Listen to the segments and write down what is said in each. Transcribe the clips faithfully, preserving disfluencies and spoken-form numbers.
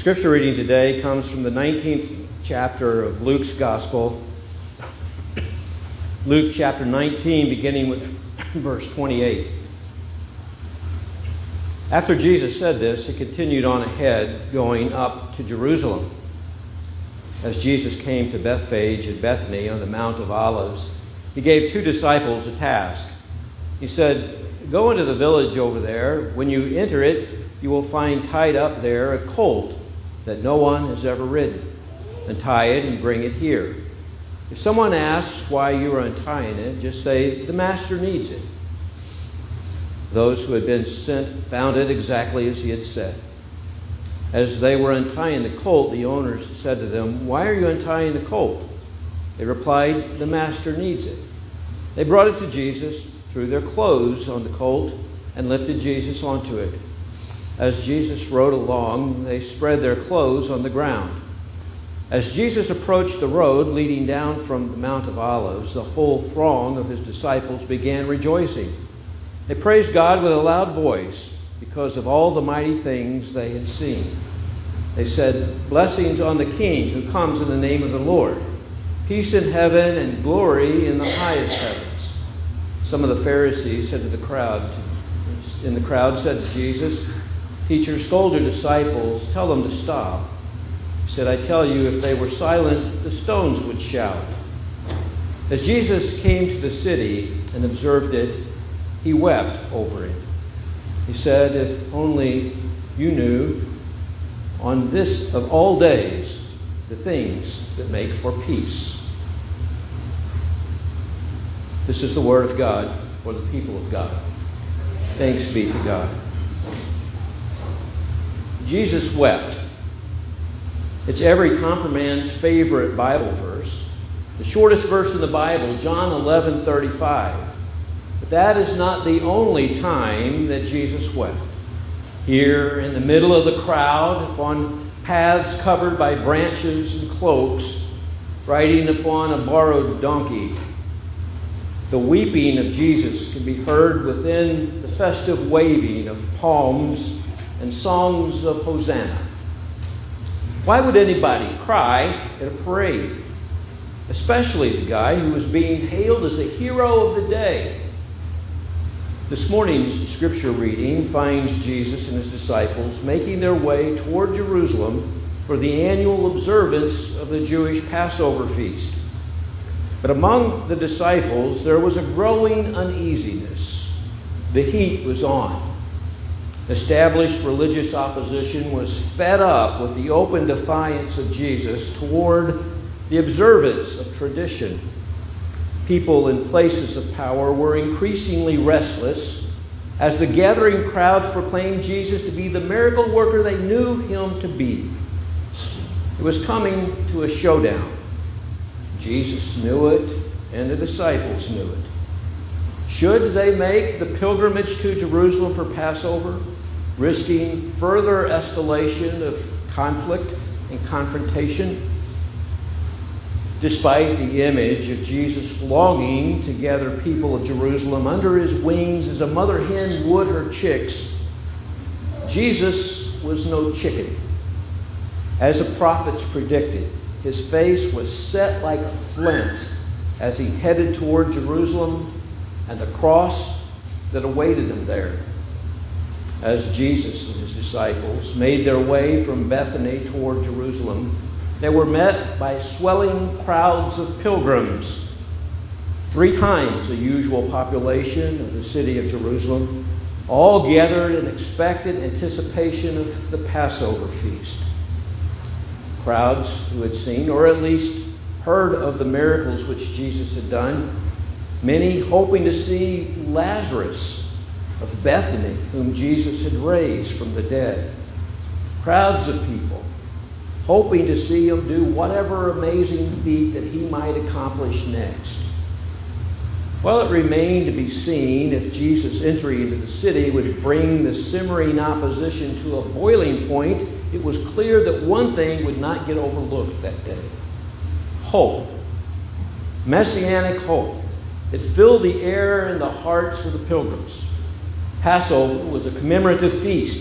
Scripture reading today comes from the nineteenth chapter of Luke's Gospel. Luke chapter nineteen, beginning with verse twenty-eight. After Jesus said this, he continued on ahead, going up to Jerusalem. As Jesus came to Bethphage and Bethany on the Mount of Olives, he gave two disciples a task. He said, "Go into the village over there. When you enter it, you will find tied up there a colt that no one has ever ridden. Untie it and bring it here. If someone asks why you are untying it, just say, 'The master needs it.'" Those who had been sent found it exactly as he had said. As they were untying the colt, the owners said to them, "Why are you untying the colt?" They replied, "The master needs it." They brought it to Jesus, threw their clothes on the colt, and lifted Jesus onto it. As Jesus rode along, they spread their clothes on the ground. As Jesus approached the road leading down from the Mount of Olives, the whole throng of his disciples began rejoicing. They praised God with a loud voice because of all the mighty things they had seen. They said, "Blessings on the King who comes in the name of the Lord. Peace in heaven and glory in the highest heavens." Some of the Pharisees said to the crowd, in the crowd said to Jesus, "Teacher, scold your disciples, tell them to stop." He said, "I tell you, if they were silent, the stones would shout." As Jesus came to the city and observed it, he wept over it. He said, "If only you knew on this of all days the things that make for peace." This is the word of God for the people of God. Thanks be to God. Jesus wept. It's every confirmand's favorite Bible verse. The shortest verse in the Bible, John eleven thirty-five. But that is not the only time that Jesus wept. Here in the middle of the crowd, upon paths covered by branches and cloaks, riding upon a borrowed donkey, the weeping of Jesus can be heard within the festive waving of palms and songs of Hosanna. Why would anybody cry at a parade? Especially the guy who was being hailed as the hero of the day. This morning's scripture reading finds Jesus and his disciples making their way toward Jerusalem for the annual observance of the Jewish Passover feast. But among the disciples, there was a growing uneasiness. The heat was on. Established religious opposition was fed up with the open defiance of Jesus toward the observance of tradition. People in places of power were increasingly restless as the gathering crowds proclaimed Jesus to be the miracle worker they knew him to be. It was coming to a showdown. Jesus knew it, and the disciples knew it. Should they make the pilgrimage to Jerusalem for Passover, risking further escalation of conflict and confrontation? Despite the image of Jesus longing to gather people of Jerusalem under his wings as a mother hen would her chicks, Jesus was no chicken. As the prophets predicted, his face was set like flint as he headed toward Jerusalem and the cross that awaited him there. As Jesus and his disciples made their way from Bethany toward Jerusalem, they were met by swelling crowds of pilgrims, three times the usual population of the city of Jerusalem, all gathered in expectant anticipation of the Passover feast. Crowds who had seen, or at least heard of the miracles which Jesus had done, many hoping to see Lazarus of Bethany, whom Jesus had raised from the dead. Crowds of people hoping to see him do whatever amazing feat that he might accomplish next. Well, it remained to be seen if Jesus' entry into the city would bring the simmering opposition to a boiling point. It was clear that one thing would not get overlooked that day: hope. Messianic hope. It filled the air and the hearts of the pilgrims. Passover was a commemorative feast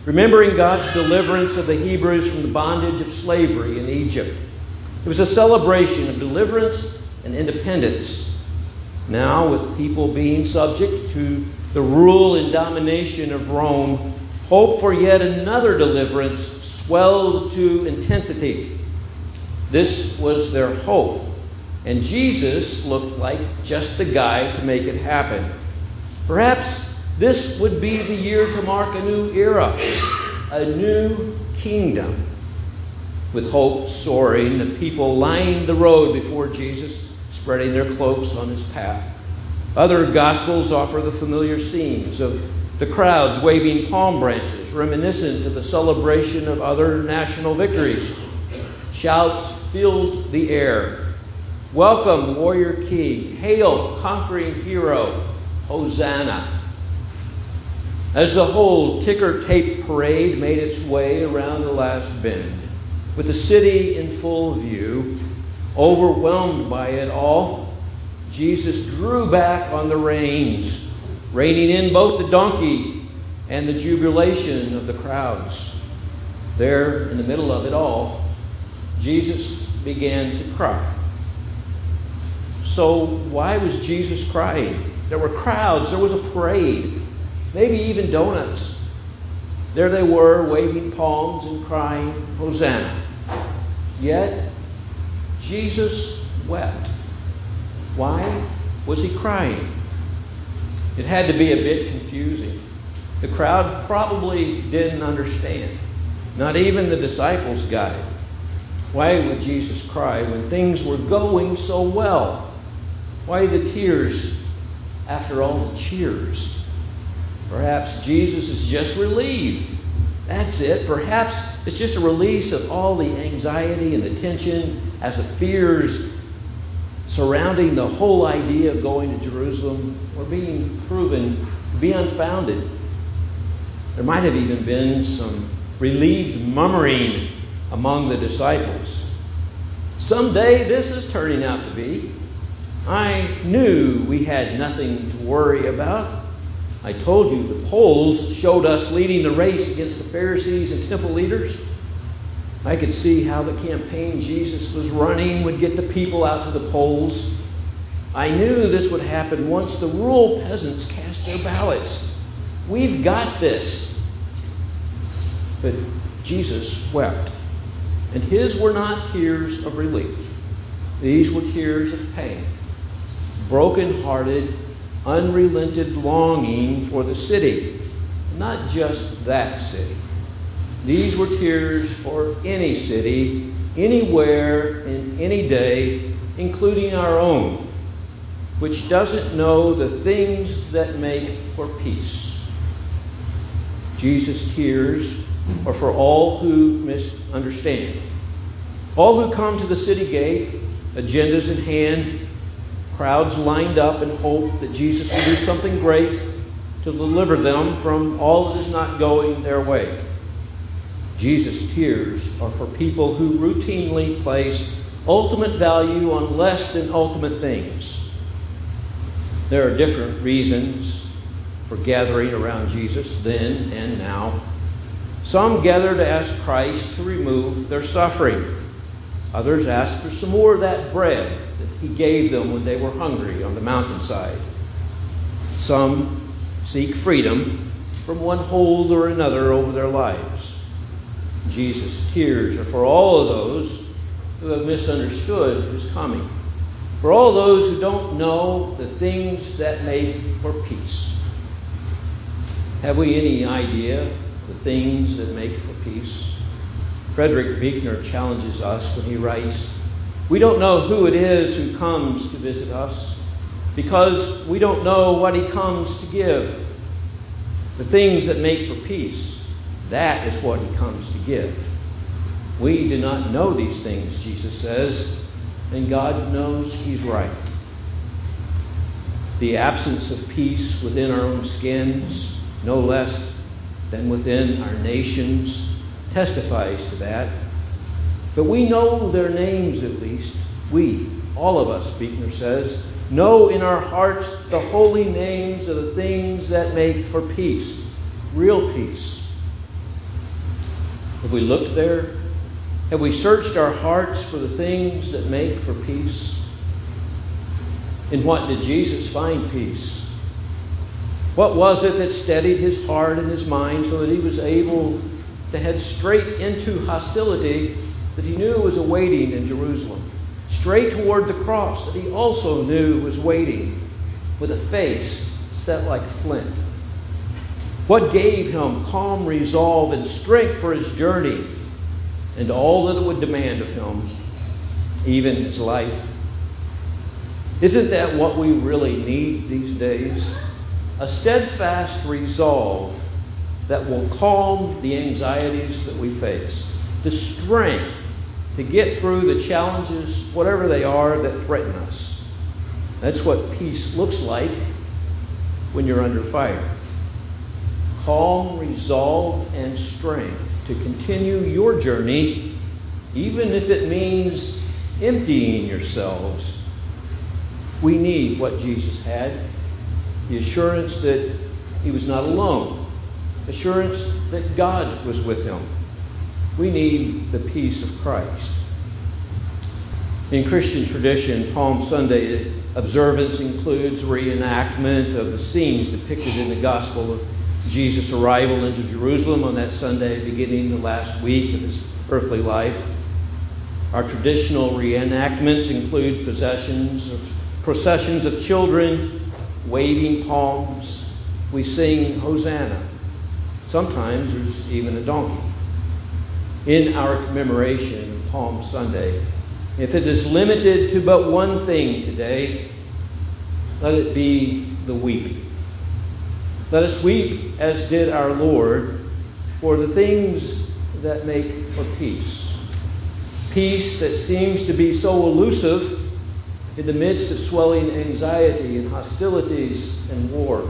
remembering God's deliverance of the Hebrews from the bondage of slavery in Egypt. It was a celebration of deliverance and independence. Now, with people being subject to the rule and domination of Rome, hope for yet another deliverance swelled to intensity. This was their hope, and Jesus looked like just the guy to make it happen. Perhaps this would be the year to mark a new era, a new kingdom. With hope soaring, the people lined the road before Jesus, spreading their cloaks on his path. Other Gospels offer the familiar scenes of the crowds waving palm branches, reminiscent of the celebration of other national victories. Shouts filled the air. Welcome, warrior king. Hail, conquering hero. Hosanna. As the whole ticker tape parade made its way around the last bend, with the city in full view, overwhelmed by it all, Jesus drew back on the reins, reining in both the donkey and the jubilation of the crowds. There, in the middle of it all, Jesus began to cry. So why was Jesus crying? There were crowds, there was a parade, maybe even donuts. There they were, waving palms and crying, Hosanna. Yet, Jesus wept. Why was he crying? It had to be a bit confusing. The crowd probably didn't understand. Not even the disciples got it. Why would Jesus cry when things were going so well? Why the tears after all the cheers? Perhaps Jesus is just relieved. That's it. Perhaps it's just a release of all the anxiety and the tension as the fears surrounding the whole idea of going to Jerusalem were being proven to be unfounded. There might have even been some relieved murmuring among the disciples. Someday this is turning out to be. I knew we had nothing to worry about. I told you the polls showed us leading the race against the Pharisees and temple leaders. I could see how the campaign Jesus was running would get the people out to the polls. I knew this would happen once the rural peasants cast their ballots. We've got this. But Jesus wept. And his were not tears of relief. These were tears of pain. Broken-hearted, unrelented longing for the city. Not just that city. These were tears for any city, anywhere, in any day, including our own, which doesn't know the things that make for peace. Jesus' tears are for all who misunderstand. All who come to the city gate, agendas in hand, crowds lined up in hope that Jesus will do something great to deliver them from all that is not going their way. Jesus' tears are for people who routinely place ultimate value on less than ultimate things. There are different reasons for gathering around Jesus then and now. Some gather to ask Christ to remove their suffering. Others ask for some more of that bread that he gave them when they were hungry on the mountainside. Some seek freedom from one hold or another over their lives. Jesus' tears are for all of those who have misunderstood his coming. For all those who don't know the things that make for peace. Have we any idea the things that make for peace? Frederick Buechner challenges us when he writes, "We don't know who it is who comes to visit us because we don't know what he comes to give. The things that make for peace, that is what he comes to give. We do not know these things," Jesus says, and God knows he's right. The absence of peace within our own skins, no less than within our nations, testifies to that. But we know their names at least. We, all of us, Buechner says, know in our hearts the holy names of the things that make for peace, real peace. Have we looked there? Have we searched our hearts for the things that make for peace? In what did Jesus find peace? What was it that steadied his heart and his mind so that he was able to head straight into hostility that he knew was awaiting in Jerusalem? Straight toward the cross that he also knew was waiting, with a face set like flint. What gave him calm resolve and strength for his journey and all that it would demand of him, even his life? Isn't that what we really need these days? A steadfast resolve that will calm the anxieties that we face, the strength to get through the challenges, whatever they are, that threaten us. That's what peace looks like when you're under fire. Calm, resolve, and strength to continue your journey, even if it means emptying yourselves. We need what Jesus had, the assurance that he was not alone, assurance that God was with him. We need the peace of Christ. In Christian tradition, Palm Sunday observance includes reenactment of the scenes depicted in the Gospel of Jesus' arrival into Jerusalem on that Sunday, beginning the last week of his earthly life. Our traditional reenactments include processions of, processions of children waving palms. We sing Hosanna. Sometimes there's even a donkey. In our commemoration of Palm Sunday, if it is limited to but one thing today, let it be the weeping. Let us weep as did our Lord for the things that make for peace. Peace that seems to be so elusive in the midst of swelling anxiety and hostilities and war.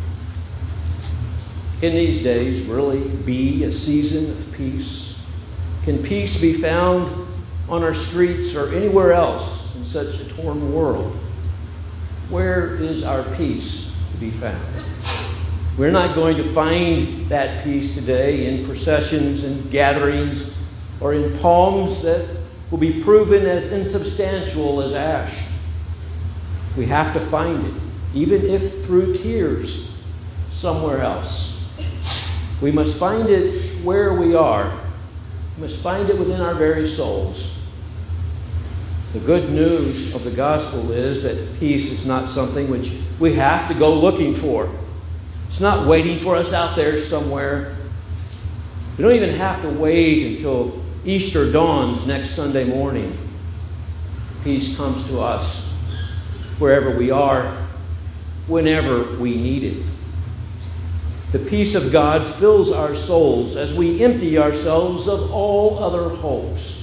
Can these days really be a season of peace? Can peace be found on our streets or anywhere else in such a torn world? Where is our peace to be found? We're not going to find that peace today in processions and gatherings or in palms that will be proven as insubstantial as ash. We have to find it, even if through tears, somewhere else. We must find it where we are. We must find it within our very souls. The good news of the gospel is that peace is not something which we have to go looking for. It's not waiting for us out there somewhere. We don't even have to wait until Easter dawns next Sunday morning. Peace comes to us wherever we are, whenever we need it. The peace of God fills our souls as we empty ourselves of all other hopes.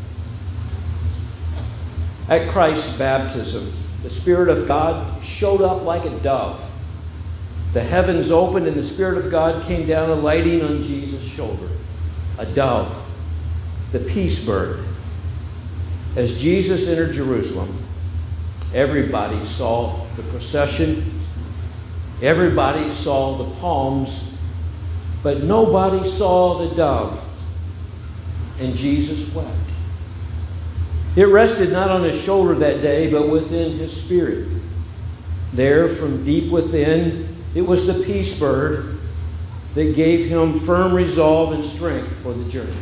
At Christ's baptism, the Spirit of God showed up like a dove. The heavens opened and the Spirit of God came down, alighting on Jesus' shoulder. A dove, the peace bird. As Jesus entered Jerusalem, everybody saw the procession. Everybody saw the palms, but nobody saw the dove. And Jesus wept. It rested not on his shoulder that day, but within his spirit. There, from deep within, it was the peace bird that gave him firm resolve and strength for the journey.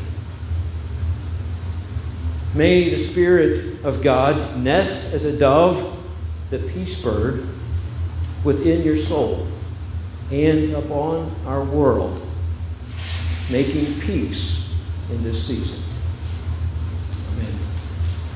May the Spirit of God nest as a dove, the peace bird, within your soul and upon our world, making peace in this season.